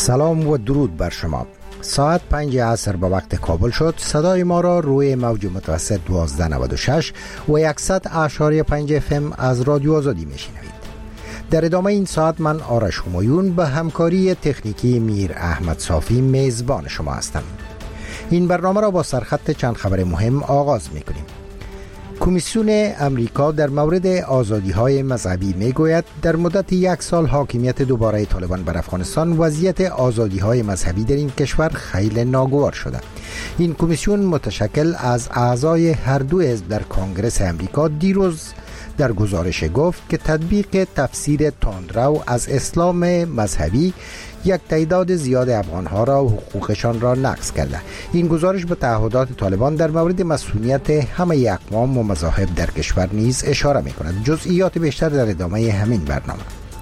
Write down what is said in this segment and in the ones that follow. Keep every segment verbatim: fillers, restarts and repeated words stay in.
سلام و درود بر شما. ساعت پنج عصر به وقت کابل شد. صدای ما را روی موج متوسط دوازده نود و شش و صد اعشاری پنج اف ام از رادیو آزادی میشنوید. در ادامه این ساعت من آرش همایون به همکاری تکنیکی میر احمد صافی میزبان شما هستم. این برنامه را با سرخط چند خبر مهم آغاز میکنیم. کمیسیون امریکا در مورد آزادی‌های مذهبی میگوید در مدت یک سال حاکمیت دوباره طالبان بر افغانستان وضعیت آزادی‌های مذهبی در این کشور خیلی ناگوار شده. این کمیسیون متشکل از اعضای هر دو حزب در کنگره امریکا دیروز در گزارش گفت که تطبیق تفسیر تندرو از اسلام مذهبی یک تعداد زیاد افغانها را و حقوقشان را نقض کرده. این گزارش به تعهدات طالبان در مورد مسئولیت همه اقوام و مذاهب در کشور نیز اشاره می کند. جزئیات بیشتر در ادامه همین برنامه.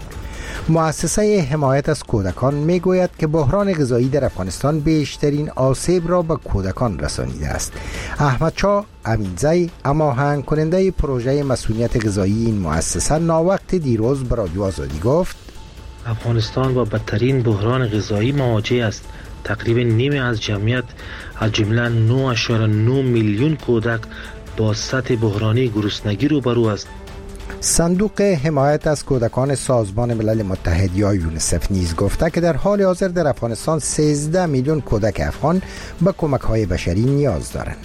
مؤسسه حمایت از کودکان می گوید که بحران غذایی در افغانستان بیشترین آسیب را به کودکان رسانیده است. احمد شاه امینزی، هماهنگ کننده پروژه مسئولیت غذایی این مؤسسه، ناوقت دیروز به رادیو آزادی گفت افغانستان با بدترین بحران غذایی مواجه است. تقریبا نیمی از جمعیت از جمله نه اشاره نه میلیون کودک با سطح بحرانی گرسنگی روبرو است. صندوق حمایت از کودکان سازمان ملل متحد یا یونیسف نیز گفته که در حال حاضر در افغانستان سیزده میلیون کودک افغان به کمک‌های بشری نیاز دارند.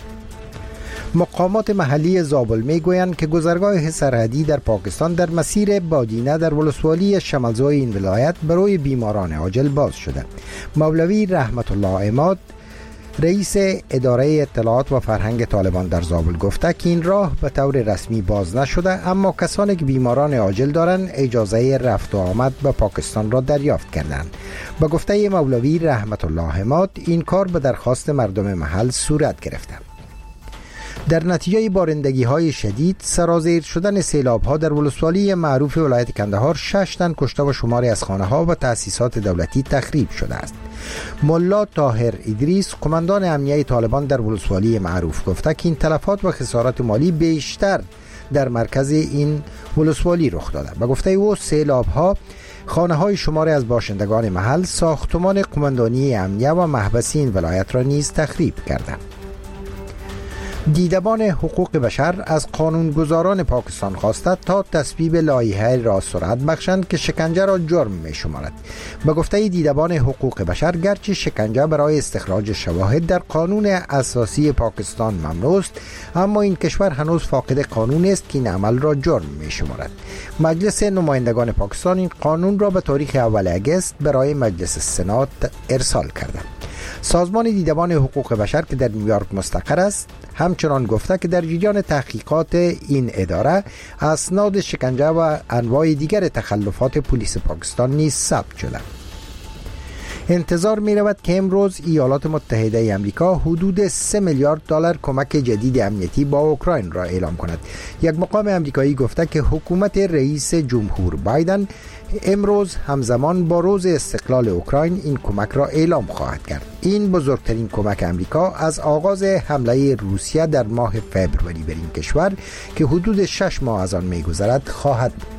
مقامات محلی زابل میگویند که گذرگاه سرحدی در پاکستان در مسیر بادینه در ولسوالی شمالزای این ولایت برای بیماران عاجل باز شده. مولوی رحمت الله عماد، رئیس اداره اطلاعات و فرهنگ طالبان در زابل، گفته که این راه به طور رسمی باز نشده، اما کسانی که بیماران عاجل دارند اجازه رفت و آمد به پاکستان را دریافت کردند. به گفته مولوی رحمت الله عماد، این کار به درخواست مردم محل صورت گرفته. در نتیجه بارندگی های شدید، سرازیر شدن سیلاب ها در ولسوالی معروف ولایت کندهار، شش تن کشته و شماری از خانه ها و تأسیسات دولتی تخریب شده است. ملا طاهر ادریس، قماندان امنیه طالبان در ولسوالی معروف، گفته که این تلفات و خسارات مالی بیشتر در مرکز این ولسوالی رخ داده. به گفته او، سیلاب ها خانه های شماری از باشندگان محل، ساختمان قماندانی امنیه و محبس این ولایت را نیز تخریب کرده. دیدبان حقوق بشر از قانونگذاران پاکستان خواسته تا تصویب لایحه را سرعت بخشند که شکنجه را جرم می شمارد. به گفته دیدبان حقوق بشر، گرچه شکنجه برای استخراج شواهد در قانون اساسی پاکستان ممنوع است، اما این کشور هنوز فاقد قانون است که این عمل را جرم می شمارد. مجلس نمایندگان پاکستان این قانون را به تاریخ اول اگست برای مجلس سنا ارسال کرده. سازمان دیدبان حقوق بشر که در نیویورک مستقر است همچنان گفته که در جریان تحقیقات این اداره اسناد شکنجه و انواع دیگر تخلفات پلیس پاکستان نیز ثبت شده. انتظار می رود که امروز ایالات متحده امریکا حدود سه میلیارد دلار کمک جدید امنیتی با اوکراین را اعلام کند. یک مقام امریکایی گفته که حکومت رئیس جمهور بایدن امروز همزمان با روز استقلال اوکراین این کمک را اعلام خواهد کرد. این بزرگترین کمک امریکا از آغاز حمله روسیه در ماه فوریه بر این کشور که حدود شش ماه از آن می‌گذرد خواهد بود.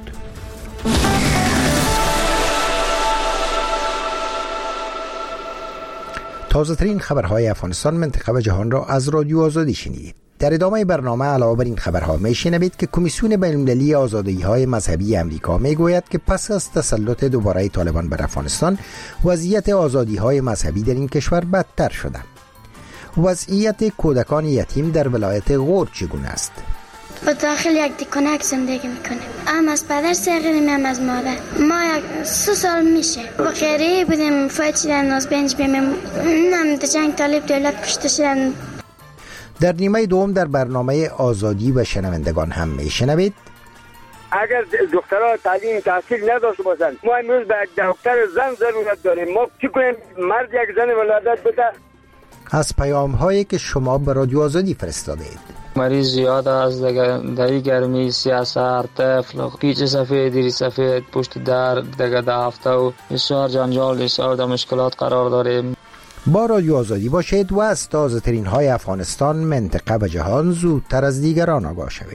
تازه ترین خبرهای افغانستان، منطقه و جهان را از رادیو آزادی شنیدید. در ادامه برنامه علاوه بر این خبرها میشنوید که کمیسیون بین‌المللی آزادی‌های مذهبی امریکا میگوید که پس از تسلط دوباره طالبان بر افغانستان، وضعیت آزادی‌های مذهبی در این کشور بدتر شده. وضعیت کودکان یتیم در ولایت غور چگونه است؟ و داخل یک دکانک زندگی میکنیم. هم از پدر سرگیریم، هم از مادر. ما یک سه سال میشه با خیریه بودیم، فایت شدن از بنج بیم نم در جنگ طالب دولت کشته شدن. در نیمه دوم در برنامه آزادی و شنوندگان هم میشنوید اگر دخترها تعلیم تحصیل نداشته باشند، ما امروز به یک دکتر زن ضرورت داریم. ما چی کنیم؟ مرد یک زن ولادت بده. از پیام هایی که شما به رادیو آزادی فرستادید. مریض زیاد است در گرمی، سیاست، طفل، پیچ سفید، دیری سفید، پشت در دیگه ده هفته و بسیار جنجال، بسیار در مشکلات قرار داریم. با رادیو آزادی باشید و از تازه ترین های افغانستان، منطقه و جهان زودتر از دیگران آگاه شوید.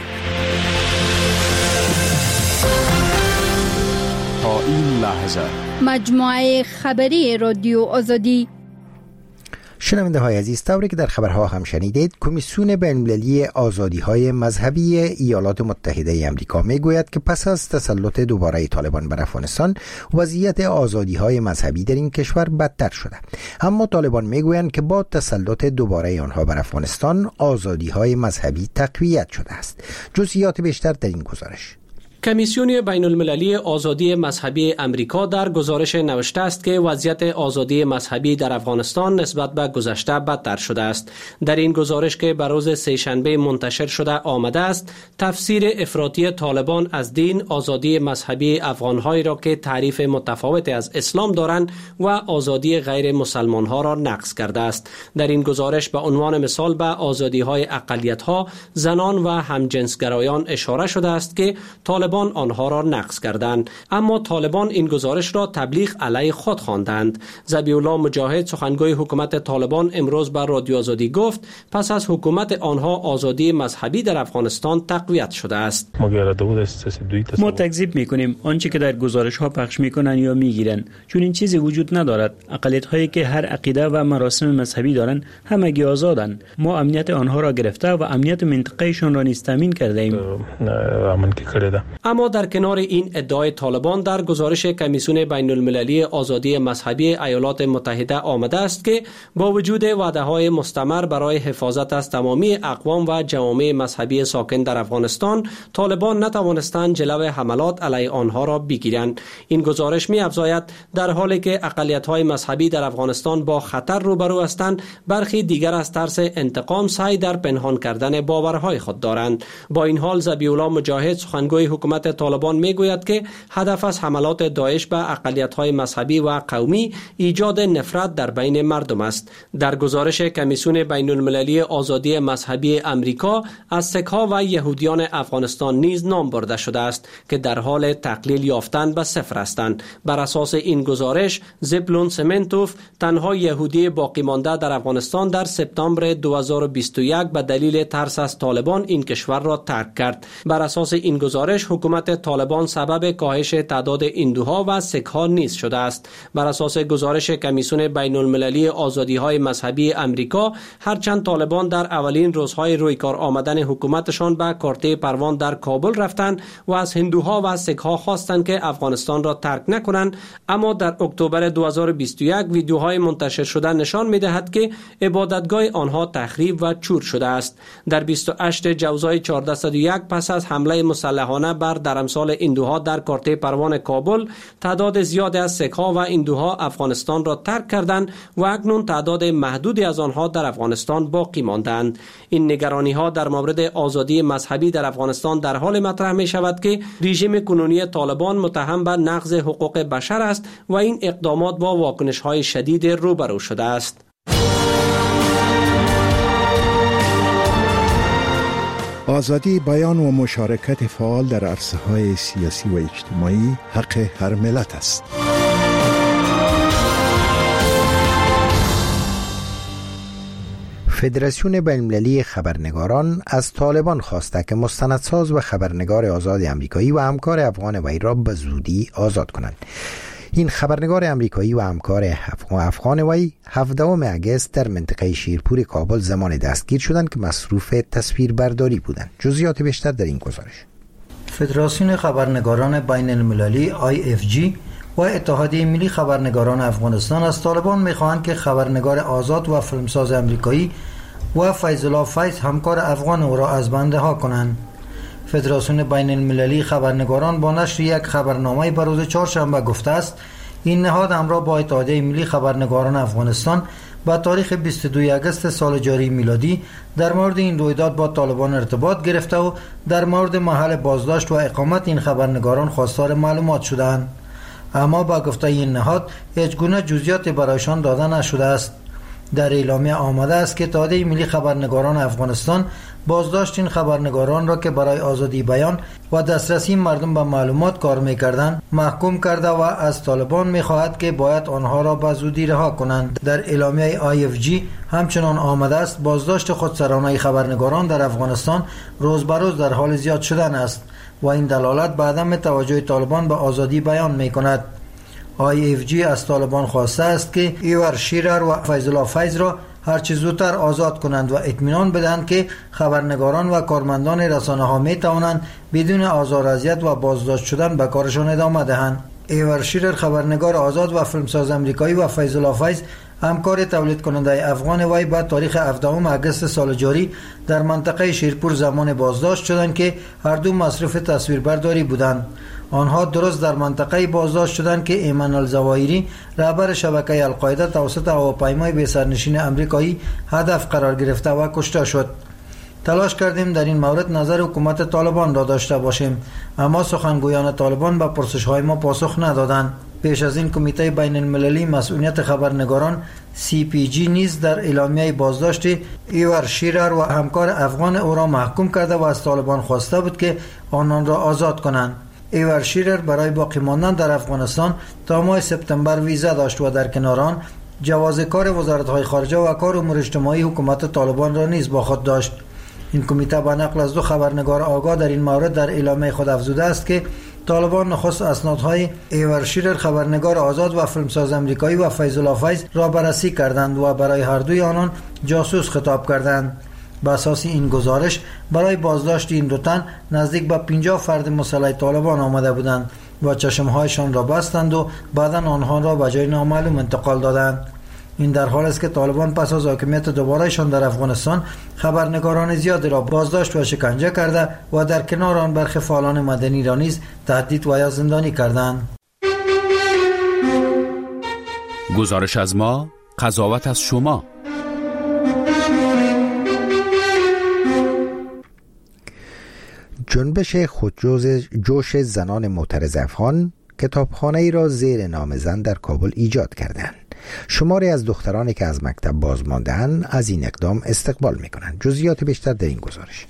تا این لحظه مجموعه خبری رادیو آزادی. شنونده های عزیز، طوری که در خبرها هم شنیدید، کمیسیون بین‌المللی آزادی‌های مذهبی ایالات متحده آمریکا میگوید که پس از تسلط دوباره طالبان بر افغانستان، وضعیت آزادی‌های مذهبی در این کشور بدتر شده. اما طالبان میگویند که با تسلط دوباره آنها بر افغانستان، آزادی‌های مذهبی تقویت شده است. جزئیات بیشتر در این گزارش. کمیسیون بین المللی آزادی مذهبی امریکا در گزارش نوشته است که وضعیت آزادی مذهبی در افغانستان نسبت به گذشته بدتر شده است. در این گزارش که بر روز سه‌شنبه منتشر شده آمده است، تفسیر افراطی طالبان از دین، آزادی مذهبی افغان‌هایی را که تعریف متفاوتی از اسلام دارند و آزادی غیر مسلمان‌ها را نقض کرده است. در این گزارش به عنوان مثال به آزادی‌های اقلیت‌ها، زنان و همجنسگرایان اشاره شده است که طالبان آنها را نقض کردند، اما طالبان این گزارش را تبلیغ علیه خود خواندند. ذبیح الله مجاهد، سخنگوی حکومت طالبان، امروز بر رادیو آزادی گفت پس از حکومت آنها آزادی مذهبی در افغانستان تقویت شده است. ما تکذیب میکنیم آنچه که در گزارش ها پخش میکنن یا میگیرن، چون این چیزی وجود ندارد. اقلیت هایی که هر عقیده و مراسم مذهبی دارند همگی آزادند. ما امنیت آنها را گرفته و امنیت منطقهشان را نیز تامین کرده ایم. اما در کنار این ادعای طالبان، در گزارش کمیسیون بین المللی آزادی مذهبی ایالات متحده آمده است که با وجود وعده‌های مستمر برای حفاظت از تمامی اقوام و جوامع مذهبی ساکن در افغانستان، طالبان نتوانستند جلو حملات علیه آنها را بگیرند. این گزارش می‌افزاید در حالی که اقلیت‌های مذهبی در افغانستان با خطر روبرو هستند، برخی دیگر از ترس انتقام سعی در پنهان کردن باورهای خود دارند. با این حال ذبیح الله مجاهد، سخنگوی حکومت طالبان میگوید که هدف از حملات داعش به اقلیت‌های مذهبی و قومی ایجاد نفرت در بین مردم است. در گزارش کمیسیون بین المللی آزادی مذهبی امریکا از سک‌ها و یهودیان افغانستان نیز نام برده شده است که در حال تقلیل یافتن به صفر هستند. بر اساس این گزارش، زپلون سمنتوف، تنها یهودی باقی مانده در افغانستان، در سپتامبر دو هزار و بیست و یک به دلیل ترس از طالبان این کشور را ترک کرد. بر اساس این گزارش، حکومت طالبان سبب کاهش تعداد هندوها و سک‌ها نیز شده است. بر اساس گزارش کمیسیون بین المللی آزادی‌های مذهبی امریکا، هرچند طالبان در اولین روزهای رویکار آمدن حکومتشان به کارته پروان در کابل رفتند و از هندوها و سک‌ها خواستند که افغانستان را ترک نکنند، اما در اکتبر دو هزار و بیست و یک ویدیوهای منتشر شده نشان می‌دهد که عبادتگاه آنها تخریب و چور شده است. در بیست و هشتم جوزای چهارصد و یک پس از حمله مسلحانه بر درمسال هندوها در کارته پروان کابل، تعداد زیادی از سک‌ها و هندوها افغانستان را ترک کردند و اکنون تعداد محدودی از آنها در افغانستان باقی ماندند. این نگرانی‌ها در مورد آزادی مذهبی در افغانستان در حال مطرح می شود که رژیم کنونی طالبان متهم به نقض حقوق بشر است و این اقدامات با واکنش‌های شدید روبرو شده است. آزادی بیان و مشارکت فعال در عرصه‌های سیاسی و اجتماعی حق هر ملت است. فدراسیون بین‌المللی خبرنگاران از طالبان خواسته که مستندساز و خبرنگار آزاد آمریکایی و همکار افغان وی را به زودی آزاد کنند. این خبرنگار آمریکایی و همکار افغان وی هفدهم اگست در منطقه شیرپور کابل زمان دستگیر شدند که مصروف تصویربرداری بودند. جزئیات بیشتر در این گزارش. فدراسیون خبرنگاران بین المللی آی اف جی و اتحادیه ملی خبرنگاران افغانستان از طالبان می‌خواهند که خبرنگار آزاد و فیلمساز آمریکایی و فیض الله فیض همکار افغان او را از بند ها کنند. فدراسیون بین المللی خبرنگاران با نشر یک خبرنامه بر روز چهارشنبه گفته است این نهاد همراه با اتحادیه ملی خبرنگاران افغانستان با تاریخ بیست و دوم اگست سال جاری میلادی در مورد این رویداد با طالبان ارتباط گرفته و در مورد محل بازداشت و اقامت این خبرنگاران خواستار معلومات شدند، اما با گفته این نهاد هیچ گونه جزئیات برایشان داده نشده است. در اعلامیه آمده است که اتحادیه ملی خبرنگاران افغانستان بازداشت این خبرنگاران را که برای آزادی بیان و دسترسی مردم به معلومات کار می‌کردند محکوم کرده و از طالبان می‌خواهد که باید آنها را به زودی رها کنند. در اعلامیه آی اف جی همچنان آمده است بازداشت خودسرانه خبرنگاران در افغانستان روز به روز در حال زیاد شدن است و این دلالت به عدم توجه طالبان به آزادی بیان می‌کند. آی اف جی از طالبان خواسته است که ایور شیرر و فیض الله فیض را هر چه زودتر آزاد کنند و اطمینان بدهند که خبرنگاران و کارمندان رسانه ها می توانند بدون آزار و اذیت و بازداشت شدن به کارشان ادامه دهند. ایور شیرر خبرنگار آزاد و فیلمساز امریکایی و فیض الله فیض همکار تولید کننده افغان وی بعد تاریخ هفدهم اگست سال جاری در منطقه شیرپور زمان بازداشت شدند که هر دو مصروف تصویربرداری بودند. آنها درست در منطقه بازداشت شدند که ایمن الزواهری رهبر شبکه القاعده توسط هواپیمای بی سرنشین امریکایی هدف قرار گرفته و کشته شد. تلاش کردیم در این مورد نظر حکومت طالبان را داشته باشیم، اما سخنگویان طالبان به پرسش‌های ما پاسخ ندادند. پیش از این کمیته بین المللی مسئولیت خبرنگاران سی پی جی نیز در اعلامیه بازداشت ایور شیرر و همکار افغان او را محکوم کرده و از طالبان خواسته بود که آنان را آزاد کنند. ایور شیرر برای باقی ماندن در افغانستان تا ماه سپتامبر ویزا داشت و در کنار آن جواز کار وزارت‌های خارجه و کار امور اجتماعی حکومت طالبان را نیز با خود داشت. این کمیته به نقل از دو خبرنگار آگاه در این مورد در اعلامیه خود افزوده است که طالبان نخست اسنادهای ایور شیرر خبرنگار آزاد و فیلمساز امریکایی و فیض الله فیض را بررسی کردند و برای هر دوی آنان جاسوس خطاب کردند. بر اساس این گزارش برای بازداشت این دو تن نزدیک به پنجاه فرد مسلح طالبان آمده بودند و چشمهایشان را بستند و بعدا آنها را به جای نامعلوم انتقال دادند. این در حال است که طالبان پس از حاکمیت دوبارهشان در افغانستان خبرنگاران زیادی را بازداشت و شکنجه کرده و در کنار آن برخی فعالان مدنی را نیز تهدید و یا زندانی کردند. گزارش از ما، قضاوت از شما. جنبش خودجوش زنان معترض افغان کتابخانه ای را زیر نام زن در کابل ایجاد کردند. شماری از دخترانی که از مکتب باز مانده‌اند از این اقدام استقبال می‌کنند. جزئیات بیشتر در این گزارش.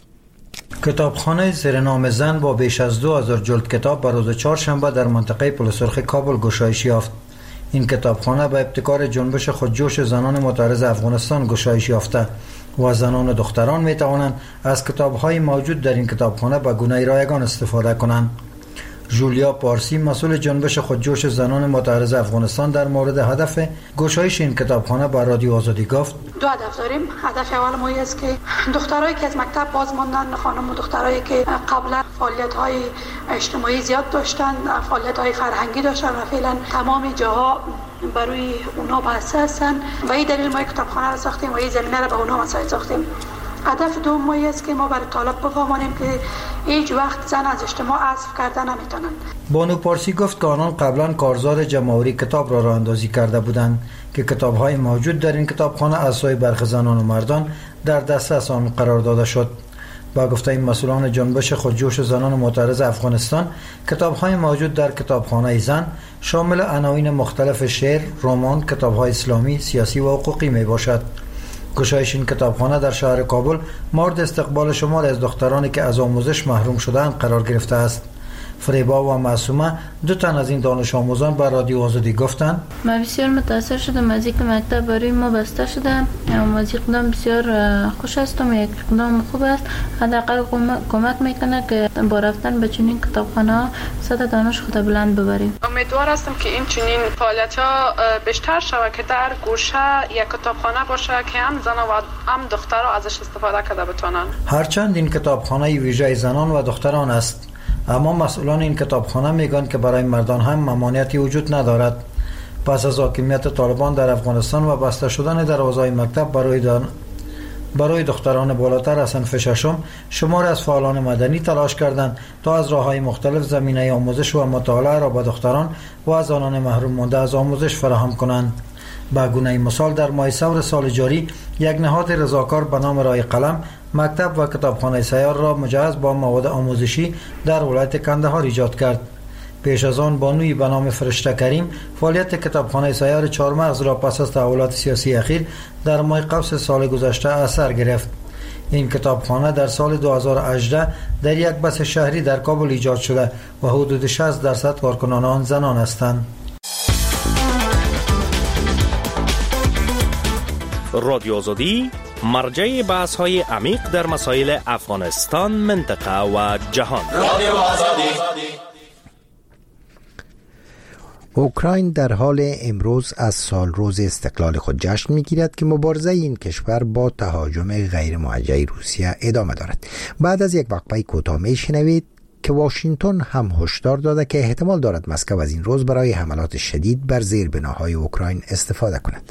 کتابخانه زیر نام زن با بیش از دو هزار جلد کتاب بر روز چهارشنبه در منطقه پل سرخ کابل گشایش یافت. این کتابخانه به ابتکار جنبش خودجوش زنان معترض افغانستان گشایش یافته و زنان و دختران می توانند از کتاب‌های موجود در این کتابخانه به گونه رایگان استفاده کنند. جولیا پارسی مسئول جنبش خودجوش زنان معترض افغانستان در مورد هدف گشایش این کتابخانه با رادیو آزادی گفت: دو هدف داریم. هدف اول ما است که دخترایی که از مکتب باز ماندن، خانم و دخترایی که قبلا فعالیت‌های اجتماعی زیاد داشتن، فعالیت‌های فرهنگی داشتن و فعلا تمام جاها برای اونا بحث هستن و این دلیل ما کتابخانه را ساختیم و این زمینه را به اونا مساعد ساختیم. هدف دوم ما است که ما برای طالب بفهمانیم که هیچ وقت زن از اجتماع حذف کرده نمیتونن. بانو پارسی گفت که آنان قبلا کارزار جمع‌آوری کتاب را راه اندازی کرده بودند که کتاب‌های موجود در این کتابخانه از سوی برخی زنان و مردان در دسترس آن قرار داده شد. با گفته این مسئولان جنبش خودجوش زنان معترض افغانستان، کتاب‌های موجود در کتابخانه زن شامل عناوین مختلف شعر، رمان، کتاب‌های اسلامی، سیاسی و حقوقی میباشد. گشایش این کتابخانه در شهر کابل مورد استقبال شمار از دخترانی که از آموزش محروم شده‌اند قرار گرفته است. فریبا و معصومه دو تن از این دانش آموزان بر رادیو آزادی گفتند: من بسیار متاثر شدم از اینکه مکتب برای ما بسته شده. از اقدام بسیار خوش هستم. یک اقدام خوب است. حداقل کمک میکنه که با رفتن به چنین کتابخانه سطح دانش خود بلند ببریم. امیدوار هستم که این چنین فعالیت‌ها بیشتر شود که در گوشه یک کتابخانه باشه که هم زن و هم دخترها ازش استفاده کرده بتونن. هرچند این کتابخانه ویژه زنان و دختران است، اما مسئولان این کتابخانه میگن که برای مردان هم ممانعتی وجود ندارد. پس از حاکمیت طالبان در افغانستان و بسته شدن دروازه‌های مکتب برای دان... برای دختران بالاتر از صنف ششم، شمار از فعالان مدنی تلاش کردند تا از راه‌های مختلف زمینه آموزش و مطالعه را به دختران و از آنان محروم مانده از آموزش فراهم کنند. به گونه مثال در ماه ثور سال جاری یک نهاد رضاکار به نام رای قلم مکتب و کتابخانه سیار را مجهز با مواد آموزشی در ولایت کندهار ایجاد کرد. پیش از آن بانوی به نام فرشته کریم فعالیت کتابخانه سیار چهارمغز را پس از تحولات سیاسی اخیر در ماه قوس سال گذشته اثر گرفت. این کتابخانه در سال دو هزار و هجده در یک بس شهری در کابل ایجاد شده و حدود شصت درصد کارکنان آن زنان هستند. رادیو آزادی مرجع بحث های عمیق در مسائل افغانستان، منطقه و جهان. رادیو آزادی. اوکراین در حال امروز از سال روز استقلال خود جشن می‌گیرد که مبارزه این کشور با تهاجم غیر موجه روسیه ادامه دارد. بعد از یک وقفه کوتاه میشنوید که واشنگتن هم هشدار داده که احتمال دارد مسکو از این روز برای حملات شدید بر زیربناهای اوکراین استفاده کند.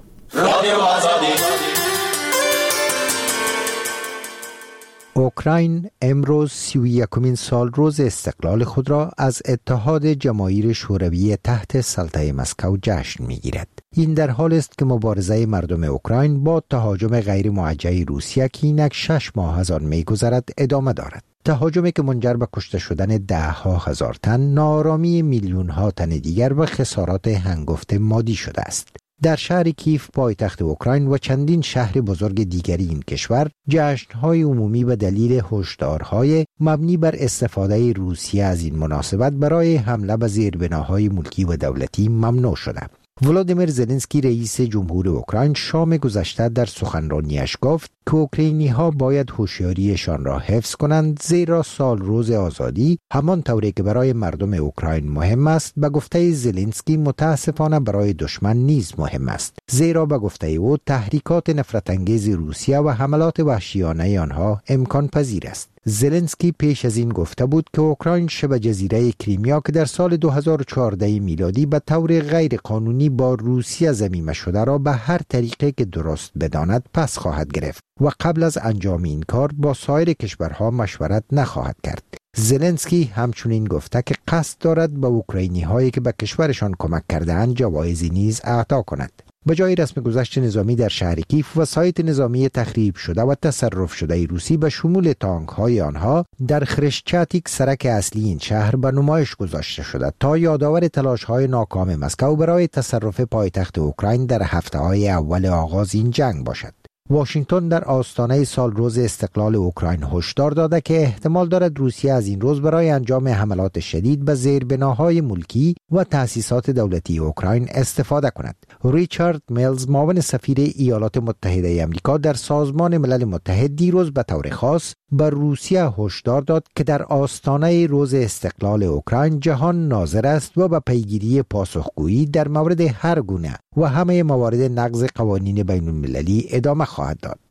اوکراین امروز سی و یکمین سال روز استقلال خود را از اتحاد جماهیر شوروی تحت سلطه مسکو جشن می‌گیرد. این در حال است که مبارزه مردم اوکراین با تهاجم غیر موجه روسیه که اینک شش ماه از آن می‌گذرد ادامه دارد. تهاجمی که منجر به کشته شدن ده ها هزار تن، ناآرامی میلیون ها تن دیگر و خسارات هنگفت مادی شده است. در شهر کیف پایتخت اوکراین و چندین شهر بزرگ دیگری این کشور جشن‌های عمومی به دلیل هشدارهای مبنی بر استفاده روسیه از این مناسبت برای حمله به زیربناهای ملکی و دولتی ممنوع شده. ولادیمیر زلنسکی رئیس جمهور اوکراین شام گذشته در سخنرانیش گفت که اوکراینی‌ها باید هوشیاریشان را حفظ کنند، زیرا سال روز آزادی همان طوری که برای مردم اوکراین مهم است به گفته زلنسکی متاسفانه برای دشمن نیز مهم است، زیرا به گفته او تحریکات نفرت انگیز روسیه و حملات وحشیانه آنها امکان پذیر است. زلنسکی پیش از این گفته بود که اوکراین شبه جزیره کریمیا که در سال دو هزار و چهارده میلادی به طور غیر قانونی با روسیه ضمیمه شده را به هر طریقی که درست بداند پس خواهد گرفت و قبل از انجام این کار با سایر کشورها مشورت نخواهد کرد. زلنسکی همچنین گفته که قصد دارد به اوکراینی هایی که به کشورشان کمک کرده‌اند جوایزی نیز اعطا کند. به جای رسم گذشت نظامی در شهر کیف، وسایط نظامی تخریب شده و تصرف شده روسی به شمول تانک های آنها در خرشچاتیک سرک اصلی این شهر به نمایش گذاشته شده تا یادآور تلاش های ناکام مسکو برای تصرف پایتخت اوکراین در هفته های اول آغاز این جنگ باشد. واشنگتن در آستانه سال روز استقلال اوکراین هشدار داده که احتمال دارد روسیه از این روز برای انجام حملات شدید به زیربناهای ملکی و تأسیسات دولتی اوکراین استفاده کند. ریچارد میلز معاون سفیر ایالات متحده آمریکا در سازمان ملل متحد دیروز به طور خاص به روسیه هشدار داد که در آستانه روز استقلال اوکراین جهان ناظر است و به پیگیری پاسخگویی در مورد هر گونه و همه موارد نقض قوانین بین المللی ادامه خواهد داد.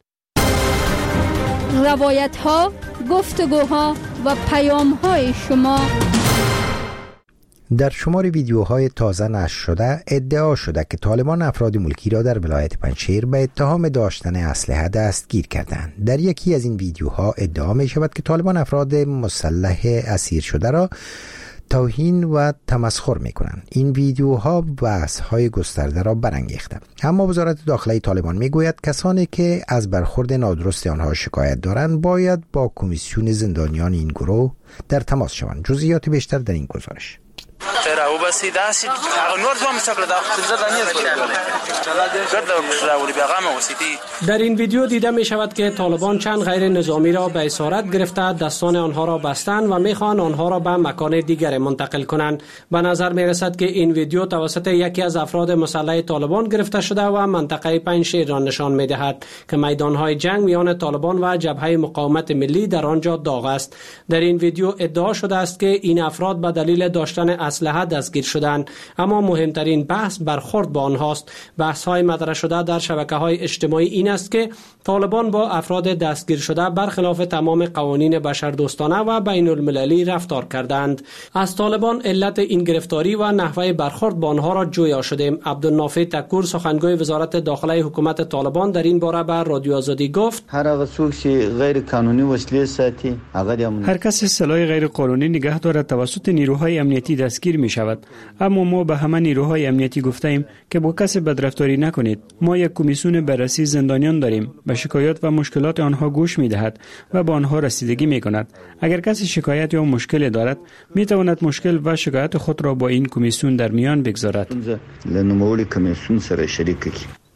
روایت ها، گفتگوها و پیام های شما. در شمار ویدیوهای تازه نشر شده ادعا شده که طالبان افراد ملکی را در ولایت پنجشیر به اتهام داشتن اسلحه دستگیر کردند. در یکی از این ویدیوها ادعا می شود که طالبان افراد مسلح اسیر شده را توهین و تمسخر می کنند. این ویدیوها بحث های گسترده را برانگیخته. اما وزارت داخله طالبان می گوید کسانی که از برخورد نادرست آنها شکایت دارند باید با کمیسیون زندانیان این گروه در تماس شوند. جزئیات بیشتر در این گزارش. در این ویدیو دیده می شود که طالبان چند غیر نظامی را به اسارت گرفته دستان آنها را بستند و می خواهند آنها را به مکان دیگر منتقل کنند. به نظر می رسد که این ویدیو توسط یکی از افراد مسلح طالبان گرفته شده و منطقه پنجشیر را نشان می دهد که میدان های جنگ میان طالبان و جبهه مقاومت ملی در آنجا داغ است. در این ویدیو ادعا شده است که این افراد به دلیل داشتن اسلحه دستگیر شدند، اما مهمترین بحث برخورد با آنهاست. بحث های مطرح شده در شبکه‌های اجتماعی این است که طالبان با افراد دستگیر شده برخلاف تمام قوانین بشردوستانه و بین المللی رفتار کردند. از طالبان علت این گرفتاری و نحوه برخورد با آنها را جویا شدیم. عبدالنافع تکور سخنگوی وزارت داخله حکومت طالبان در این باره به رادیو آزادی گفت: هر هغه څوک چې غیر قانوني وسلې ساتي هر کس سلاح غیر قانونی نگه دارد توسط نیروهای امنیتی دستگیر می شود. اما ما به همه نیروهای امنیتی گفته ایم که با کسی بدرفتاری نکنید. ما یک کمیسیون بررسی زندانیان داریم. به شکایات و مشکلات آنها گوش می دهد و با آنها رسیدگی می کند. اگر کسی شکایت یا مشکلی دارد می تواند مشکل و شکایت خود را با این کمیسیون در میان بگذارد.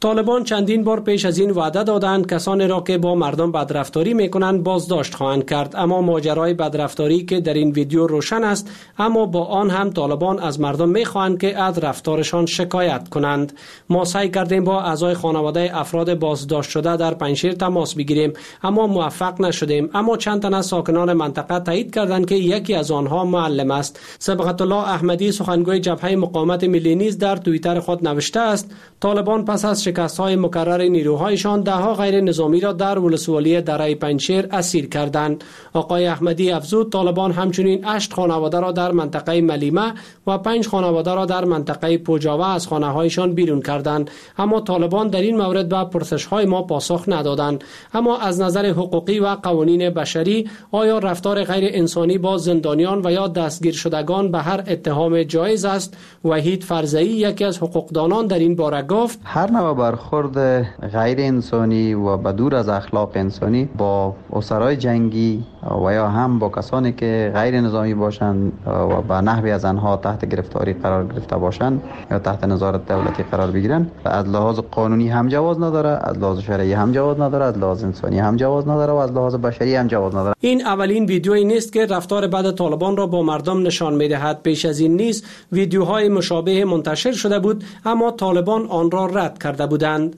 طالبان چندین بار پیش از این وعده دادند کسانی را که با مردم بدرفتاری میکنند بازداشت خواهند کرد، اما ماجرای بدرفتاری که در این ویدیو روشن است، اما با آن هم طالبان از مردم میخواهند که از رفتارشان شکایت کنند. ما سعی کردیم با اعضای خانواده افراد بازداشت شده در پنجشیر تماس بگیریم اما موفق نشدیم، اما چند تن از ساکنان منطقه تایید کردند که یکی از آنها معلم است. صبغت الله احمدی سخنگوی جبهه مقاومت ملی نیز در توییتر خود نوشته است طالبان پس از شکست‌های مکرر نیروهایشان دهها غیر نظامی را در ولسوالی دره پنجشیر اسیر کردند. آقای احمدی افزود طالبان همچنین هشت خانواده را در منطقه ملیمه و پنج خانواده را در منطقه پوجاوه از خانه‌هایشان بیرون کردند، اما طالبان در این مورد به پرسش‌های ما پاسخ ندادند. اما از نظر حقوقی و قوانین بشری آیا رفتار غیر انسانی با زندانیان و یا دستگیر شدگان به هر اتهام جایز است؟ وحید فرزئی یکی از حقوقدانان در این باره گفت هر نوع برخورد غیر انسانی و بدور از اخلاق انسانی با اسرای جنگی و یا هم با کسانی که غیر نظامی باشند و به نحوی از آنها تحت گرفتاری قرار گرفته باشند یا تحت نظارت دولتی قرار بگیرند از لحاظ قانونی هم جواز نداره، از لحاظ شرعی هم جواز نداره، از لحاظ انسانی هم جواز نداره و از لحاظ بشری هم جواز نداره. این اولین ویدیویی نیست که رفتار بد طالبان را با مردم نشان می‌دهد. پیش از این نیز ویدیوهای مشابه منتشر شده بود اما طالبان آن را رد کرده بودند.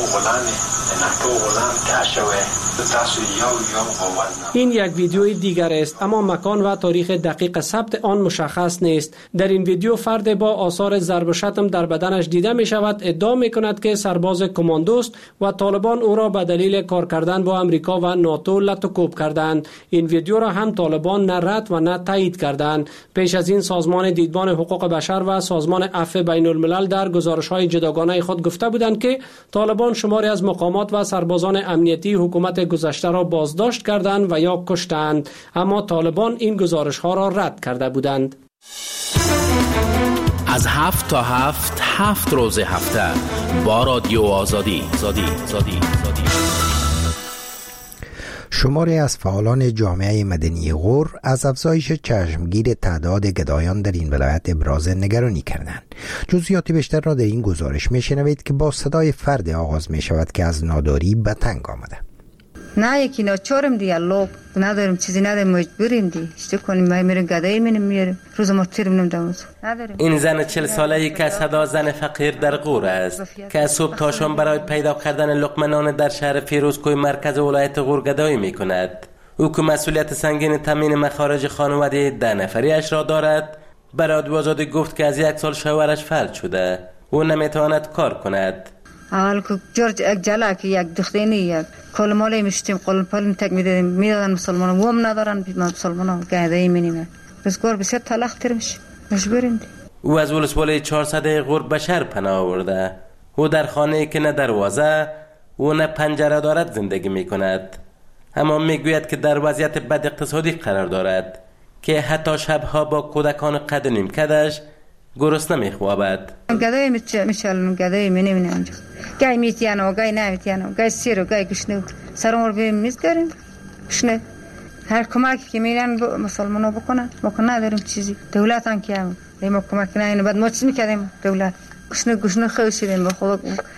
این یک ویدیوی دیگر است اما مکان و تاریخ دقیق ثبت آن مشخص نیست. در این ویدیو فرد با آثار ضرب و شتم در بدنش دیده می شود. ادعا می کند که سرباز کماندوست و طالبان او را به دلیل کار کردن با امریکا و ناتو لطوکوب کردند. این ویدیو را هم طالبان نه رد و نه تایید کردند. پیش از این سازمان دیدبان حقوق بشر و سازمان عفو بین الملل در گزارش‌های جداگانه خود گفته بودند که طالبان شماری از مقامات و سربازان امنیتی حکومت گذشته را بازداشت کردند و یا کشتند، اما طالبان این گزارش‌ها را رد کرده بودند. از هفت تا هفت هفت روز هفته با رادیو آزادی زادی زادی زادی. شماری از فعالان جامعه مدنی غور از افزایش چشمگیر تعداد گدایان در این ولایت ابراز نگرانی کردند. جزئیات بیشتر را در این گزارش میشنوید که با صدای فرد آغاز می شود که از ناداری به تنگ آمده. نه یکی ناچارم دی الله نداریم چیزی نداریم مجبوریم دی چه کنیم ما میریم گدایی میریم میاریم روز ما تیر میریم دموز نداریم. این زن چهل ساله که صدا زن فقیر در غور است که از صبح تا شام برای پیدا کردن لقمه نان در شهر فیروزکوه مرکز ولایت غور گدایی میکند. او که مسئولیت سنگین تامین مخارج خانواده ده نفریش را دارد برای آزادی گفت که از یک سال شوهرش فلج شده او نمیتواند کار کند. اول که جورج یک جلا که یک دختینی یک کل مالی میشتیم قلم پلیم تک میدادیم میدادن مسلمان و هم ندارن ما مسلمان ها گهدهی منیم بسیار بسیار تلخ تر میشه مجبوریم دی. او از ولسوالی چهارصد غور به شهر پناه آورده. او در خانه که نه دروازه و نه پنجره دارد زندگی میکند، اما میگوید که در وضعیت بد اقتصادی قرار دارد که حتی شبها با کودکان قد نیم کدش گرسنه میخوابد. گدایی میشه میشل گدایی منیم آنجا گای میتیانه و گای نمیتیانه و گای سیر و گای گشنه سرمون رو بیم میزگریم گشنه هر کمکی که میرن ب... مسلمان ها بکنن ما که نداریم چیزی دولت هم که هم ما کمک نهیم بعد ما چی میکردیم دولت گشنه گشنه خیلی شدیم به خدا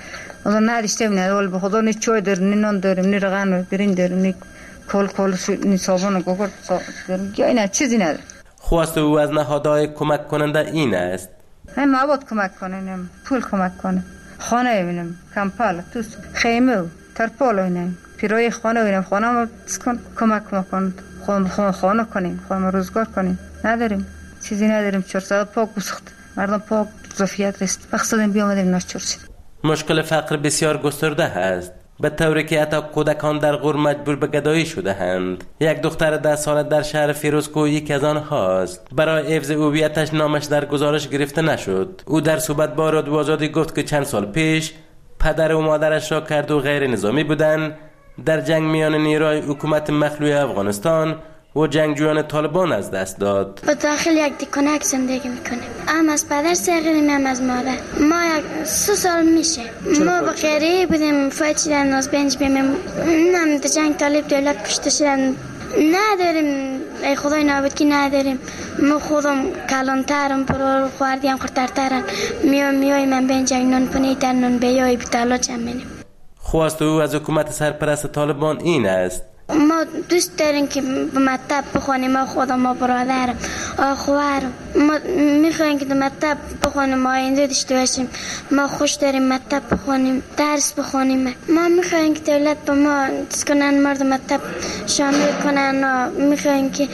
ما نداشتیم نه ولی به خدا نی چای داریم نی نان داریم نی رغن و برین داریم نی کل کل نی صابون و گوگرد داریم یا نه چیزی نداریم. خواست او از نهادهای کمک کننده این است هم مواد کمک کنیم پول کمک کنیم خانه ببینیم کمپال توس خیمه و ترپال ببینیم پیروی خانه ببینیم خانه ما کن کمک کن خانه خانه کنیم خانه روزگار کنیم نداریم چیزی نداریم چهارصد پاک بسخت مردم پاک ظرفیت رست بخصدیم بیامدیم ناشور شد. مشکل فقر بسیار گسترده است به طوری که حتی کودکان در غور مجبور به گدایی شده اند. یک دختر ده ساله در شهر فیروزکوه یکی از آنهاست. برای حفظ هویتش نامش در گزارش گرفته نشد. او در صحبت با رادیو آزادی گفت که چند سال پیش پدر و مادرش را کرد و غیر نظامی بودند در جنگ میان نیروهای حکومت مخلوع افغانستان و جنگجویان طالبان از دست داد. با داخل یک دکانک زندگی میکنیم. هم از پدر سرگیریم هم از مادر. ما یک سه سال میشه. ما با خیریه بودیم فایت شدن از بنج بیم. نم در جنگ طالب دولت کشته شدن. نداریم، ای خدای نابود که نداریم. ما خودم کلانترم پرو خوردیم خورترترن میام میای من به اینجا نون پنی تر نون بیای بتالا چم منیم. خواست او از حکومت سرپرست طالبان این است: ما دوست داریم که به مکتب بخونیم، ما خودم ما برادرم آخوارم ما میخوایم که به مکتب بخونیم، ما آینده داشته باشیم. ما خوش داریم مکتب بخونیم، درس بخونیم. ما میخوایم که دولت به ما دست کنن، مردم مکتب شامل کنن. میخوایم که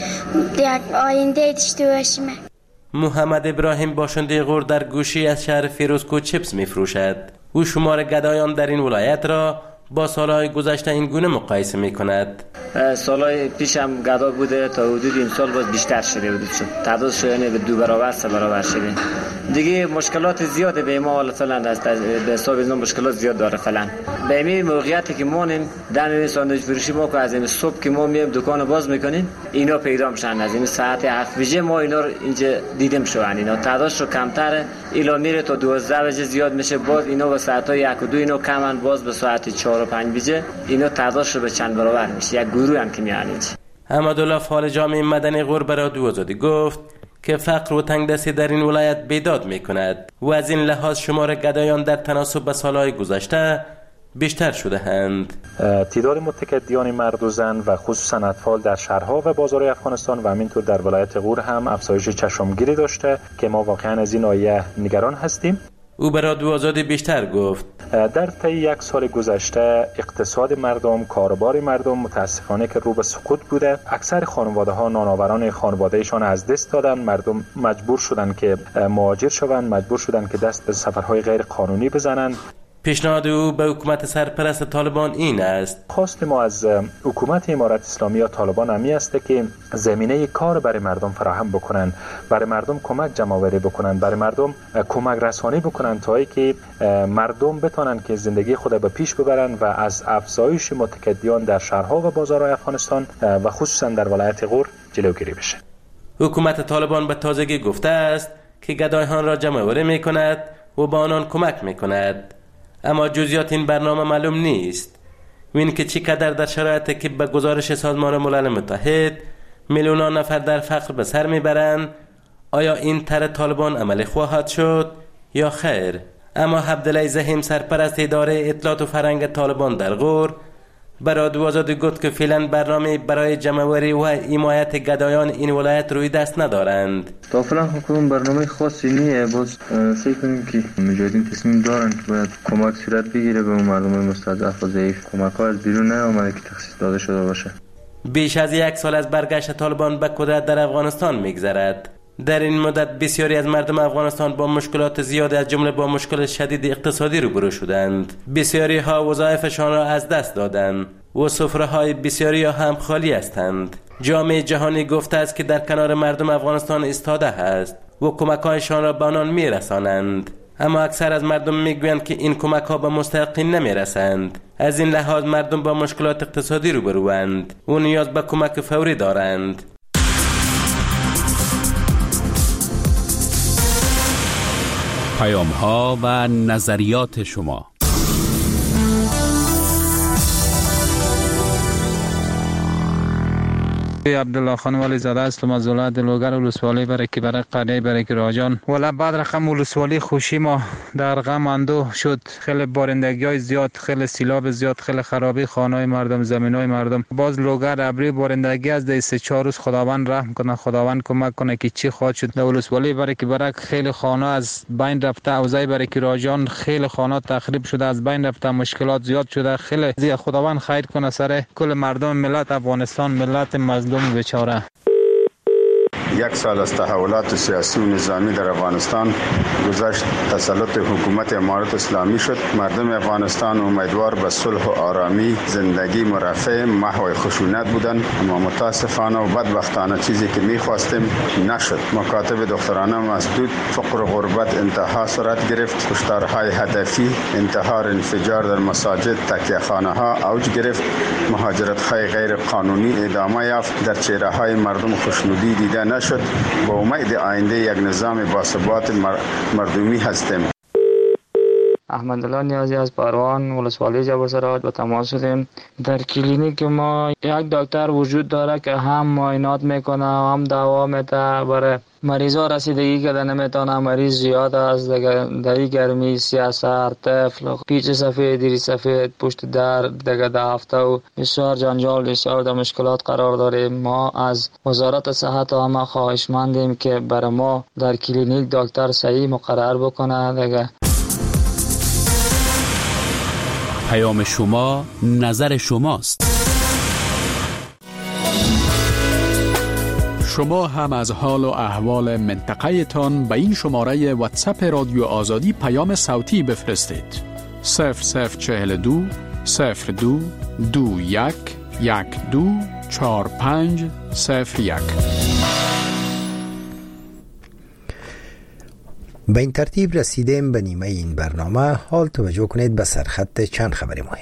یک آینده داشته باشیم. محمد ابراهیم باشنده غور در گوشی از شهر فیروزکوه چپس میفروشد. او شمار گدایان در این ولایت را با سالهای گذشته این گونه مقایسه می کند. سالهای پیش هم گدا بوده، تا حدود این سال باز بیشتر شده بود، شد تعدادش یعنی به دو برابر سه برابر شده. دیگه مشکلات زیاده به ما حالا فعلا است، به حساب اینا مشکلات زیاد داره فعلا. به این موقعیتی که ما نیم در این ساندویچ فروشی ما که از این صبح که ما میایم دکان باز میکنیم اینا پیدا میشن، از این ساعت هفت بجه ما اینا رو اینجا دیدیم شوان، اینا تعدادش رو کمتره، الا میره تا دوازده بجه زیاد میشه، باز اینا به ساعت یک و دو اینا کمن، باز به ساعت چهار و پنج بجه اینا تعدادش رو به چند برابر میشه. یک گروه هم که میانید. احمدالله فعال جامعه مدنی غور برای رادیو آزادی گفت که فقر و تنگدستی در این ولایت بیداد میکند و از این لحاظ شمار گدایان در تناسب به سالهای گذشته بیشتر شده اند. تعداد متقدیان مرد و زن و خصوصا اطفال در شهرها و بازارهای افغانستان و همینطور در ولایت غور هم افزایش چشمگیری داشته که ما واقعا از این آیه نگران هستیم. او برای رادیو آزادی بیشتر گفت: در طی یک سال گذشته اقتصاد مردم، کاروبار مردم متاسفانه که رو به سقوط بوده. اکثر خانواده ها نانآوران خانوادهشان از دست دادن، مردم مجبور شدن که مهاجر شوند، مجبور شدن که دست به سفرهای غیر قانونی بزنند. پیشنهاد او به حکومت سرپرست طالبان این است: خواست ما از حکومت امارت اسلامی یا طالبان همی است که زمینه کار برای مردم فراهم بکنن، برای مردم کمک جمع‌آوری بکنن، برای مردم کمک رسانی بکنن تا اینکه مردم بتونن که زندگی خود به پیش ببرن و از افزایش متقدیان در شهرها و بازارهای افغانستان و خصوصا در ولایت غور جلوگیری بشه. حکومت طالبان به تازگی گفته است که گدایان را جمع‌آوری می‌کند و به آنان کمک می‌کند، اما جزئیات این برنامه معلوم نیست. وین که چقدر در شرایطی که به گزارش سازمان ملل متحد میلیونان نفر در فقر به سر میبرند، آیا این طرح طالبان عملی خواهد شد یا خیر؟ اما عبدالله زحیم سرپرست اداره اطلاعات و فرهنگ طالبان در غور برای رادیو آزادی گفت که فعلا برنامه برای جمع‌آوری و حمایت گدایان این ولایت روی دست ندارند. تا فعلا حکومت برنامه خاصی نیست، باز فکر کنیم که مجاهدین تصمیم دارن که باید کمک صورت بگیره به مردم مستضعف و ضعیف. کمک‌ها از بیرون نیامده که تخصیص داده شده باشه. بیش از یک سال از برگشت طالبان به قدرت در افغانستان میگذرد. در این مدت بسیاری از مردم افغانستان با مشکلات زیاد از جمله با مشکل شدید اقتصادی روبرو شدند. بسیاری ها وظایفشان را از دست دادند و سفره های بسیاری هم خالی هستند. جامعه جهانی گفته است که در کنار مردم افغانستان ایستاده است و کمک‌هایشان را به آنان میرسانند، اما اکثر از مردم میگویند که این کمک‌ها به مستحقین نمیرسند. از این لحاظ مردم با مشکلات اقتصادی روبروند و نیاز به کمک فوری دارند. پیام‌ها و نظریات شما. عبدالله خان ولی زاده هستم از ولایت لوگر ولسوالی برکی برک قریه برک راجان. ولی بعد رقم ولسوالی خوشی ما در غم اندوه شد. خیلی بارندگی های زیاد، خیلی سیلاب زیاد، خیلی خرابی خانه‌های مردم، زمین‌های مردم. باز لوگر ابری بارندگی از ده سه چهار روز خداوند رحم کنه، خداوند کمک کنه که چی خواهد شد. در ولسوالی برک برک خیلی خانه از بین رفته، اوضاع برک راجان خیلی خانه تخریب شده، از بین رفته، مشکلات زیاد شده. خیلی زیاد خداوند خیر کنه سر کل مردم ملت افغانستان، ملت مظلوم بیچاره. یک سال از تحولات سیاسی و نظامی در افغانستان گذشت، تسلط حکومت امارت اسلامی شد. مردم افغانستان امیدوار به صلح و آرامی، زندگی مرفه، محو خشونت بودند، اما متاسفانه و بدبختانه چیزی که می‌خواستیم نشد. مکاتب دخترانه مسدود، فقر و غربت انتها صورت گرفت، کشتارهای هدفی، انتحار، انفجار در مساجد، تکیه‌خانه‌ها اوج گرفت، مهاجرت‌های غیر قانونی ادامه یافت. در چهره‌های مردم خوشنودی دیده نشد. با امید آینده یک نظام باثبات مردمی هستیم. احمدالله نیازی از پروان ولسوالی جبرسرات با تماس شدیم. در کلینیک ما یک دکتر وجود داره که هم معاینات میکنه هم دوا میده. برای مریضا رسیدگی که نمیتونه، مریض زیاد است در این گرمی، سیاسر، طفل، پیچ سفید، دیری سفید، پشت در دیگه ده هفته و بسیار جنجال، بسیار در مشکلات قرار داریم. ما از وزارت صحت و همه خواهشمندیم که برای ما در کلینیک دکتر صحیح مقرر بکنه دیگه. پیام شما نظر شماست. شما هم از حال و احوال منطقه تان به این شماره واتساپ رادیو آزادی پیام صوتی بفرستید. صفر صفر چهل دو صفر دو دو یک یک دو چهار پنج صفر یک. به این ترتیب رسیدیم به نیمه این برنامه. حال توجه کنید به سرخط چند خبر مهم.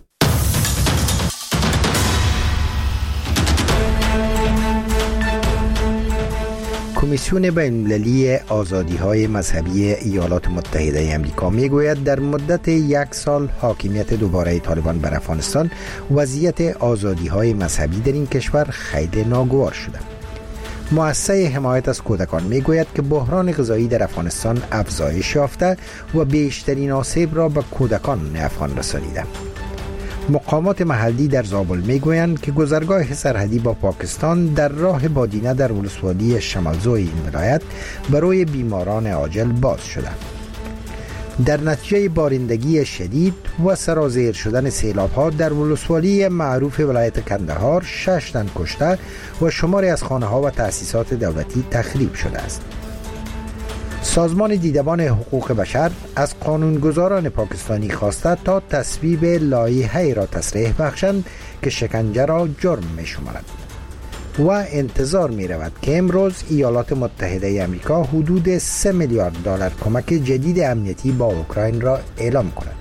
کمیسیون بین‌المللی آزادی‌های مذهبی ایالات متحده آمریکا میگوید در مدت یک سال حاکمیت دوباره طالبان بر افغانستان وضعیت آزادی‌های مذهبی در این کشور خیلی ناگوار شده. مؤسسه حمایت از کودکان میگوید که بحران غذایی در افغانستان افزایش یافته و بیشترین آسیب را به کودکان افغان رسانیده. مقامات محلی در زابل میگویند که گذرگاه سرحدی با پاکستان در راه بادینه در ولسوالی شمالزوی این ولایت برای بیماران عاجل باز شده. در نتیجه بارندگی شدید و سرازیر شدن سیلاب‌ها در ولسوالی معروف ولایت کندهار شش تن کشته و شماری از خانه‌ها و تأسیسات دولتی تخریب شده است. سازمان دیدبان حقوق بشر از قانونگذاران پاکستانی خواسته تا تصویب لایحه‌ای را تصریح بخشند که شکنجه را جرم می‌شمارد و انتظار می‌رود که امروز ایالات متحده آمریکا حدود سه میلیارد دلار کمک جدید امنیتی با اوکراین را اعلام کند.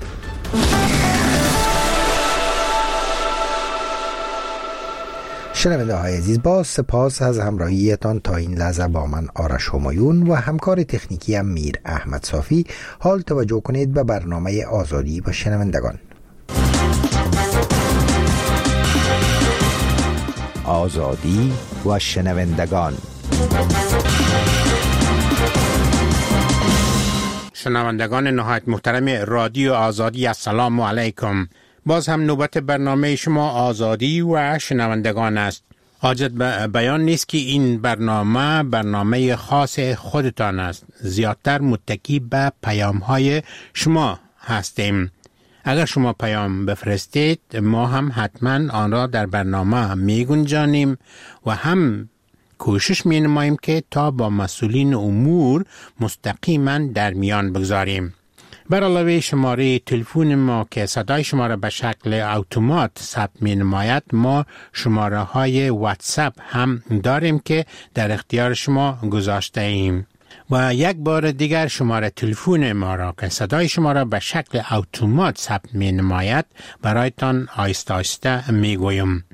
شنونده های عزیز، با سپاس از همراهیتان تا این لحظه با من آرش همایون و همکار تکنیکی هم میر احمد صافی. حال توجه کنید به برنامه آزادی و شنوندگان. آزادی و شنوندگان. شنوندگان نهایت محترم رادیو آزادی، السلام علیکم. باز هم نوبت برنامه شما آزادی و شنوندگان است. حاجت به بیان نیست که این برنامه برنامه خاص خودتان است. زیادتر متکی به پیام های شما هستیم. اگر شما پیام بفرستید ما هم حتما آن را در برنامه می گنجانیم و هم کوشش می نماییم که تا با مسئولین امور مستقیما در میان بگذاریم. بر علاوه شماره تلفن ما که صدای شما را به شکل اتومات ثبت می نماید، ما شماره های واتساپ هم داریم که در اختیار شما گذاشته ایم. و یک بار دیگر شماره تلفن ما را که صدای شما را به شکل اتومات ثبت می نماید برایتان آیسته آیسته می گویم.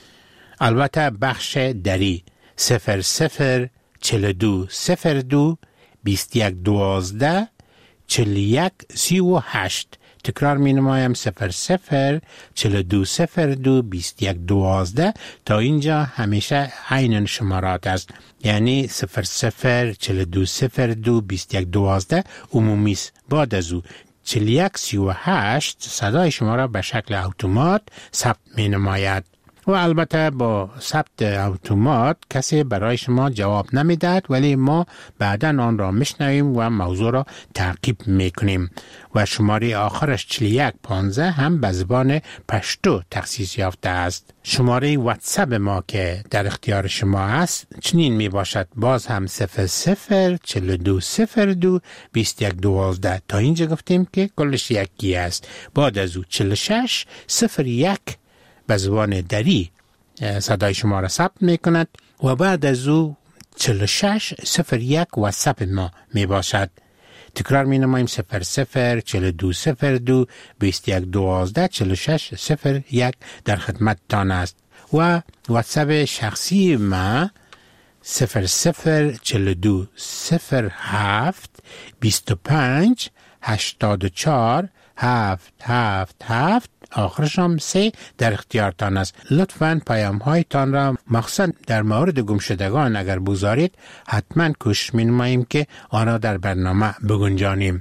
البته بخش دری صفر صفر چل دو صفر دو بیست یک دوازده چل یک سی و هشت. تکرار می نمایم صفر صفر چل دو صفر دو بیست یک دوازده. تا اینجا همیشه عین شمارات است، یعنی صفر صفر چل دو صفر دو بیست یک دوازده عمومی است. بعد از او چل یک سی و هشت صدای شما را به شکل اتومات ثبت می نماید. و البته با ثبت اتومات کسی برای شما جواب نمیدهد، ولی ما بعدا آن را میشنویم و موضوع را تعقیب میکنیم. و شماره آخرش چل یک پانزده هم به زبان پشتو تخصیص یافته است. شماره واتساپ ما که در اختیار شما است چنین می باشد، باز هم صفر صفر چل دو صفر دو بیست یک دوازده. تا اینجا گفتیم که کلش یکی است. بعد از او چل و شش صفر یک به زبان دری صدای شما را ثبت می کند و بعد از او چل و شش صفر یک واتساپ ما می باشد. تکرار می نماییم صفر صفر چل دو صفر دو بیست یک دوازده چل و شش صفر یک در خدمت تان است. و واتساپ شخصی ما صفر صفر چل دو صفر هفت بیست و پنج هشتاد و چهار هفت هفت هفت آخرش هم سه در اختیارتان است. لطفاً پیام هایتان را مخصوصاً در مورد گمشدگان اگر بگذارید حتما کوشش می‌نماییم که آنها در برنامه بگنجانیم.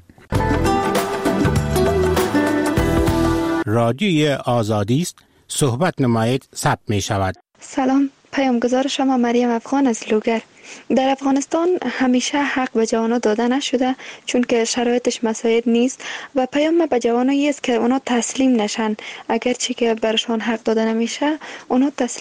رادیوی آزادی است، صحبت نمایید، ثبت می شود. سلام، پیامگزار شما مریم افغان از لوگر. در افغانستان همیشه حق به جوانان داده نشده چون که شرایطش مساعد نیست و پیام به جوانایی است که اونا تسلیم نشن، اگرچه که برشان حق داده نمیشه اونا تسلیم